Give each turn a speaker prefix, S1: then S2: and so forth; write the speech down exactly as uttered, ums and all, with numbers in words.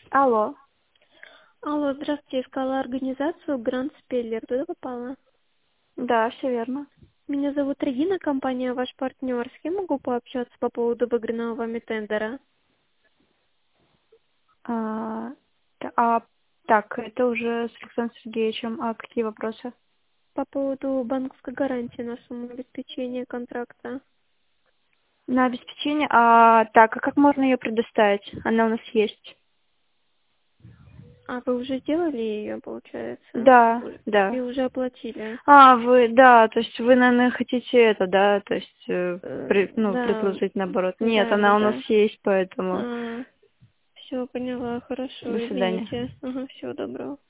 S1: Алло.
S2: Алло, здравствуйте, искала организацию Гранд Спеллер. Туда попала?
S1: Да, все верно.
S2: Меня зовут Регина, компания ваш партнер. С кем могу пообщаться по поводу выигранного вами тендера?
S1: А, та- а, так, это уже с Александром Сергеевичем. А какие вопросы?
S2: По поводу банковской гарантии на сумму обеспечения контракта.
S1: На обеспечение. А, так, а как можно ее предоставить? Она у нас есть.
S2: А вы уже сделали ее, получается?
S1: Да,
S2: Уже-
S1: да.
S2: И уже оплатили?
S1: А, вы, да, то есть вы, наверное, хотите это, да, то есть, э,
S2: Э,
S1: при- ну,
S2: да,
S1: предложить наоборот. Нет,
S2: да, да,
S1: она у нас
S2: да.
S1: есть, поэтому
S2: А, все, поняла, хорошо,
S1: до свидания.
S2: извините. Ага, всего доброго.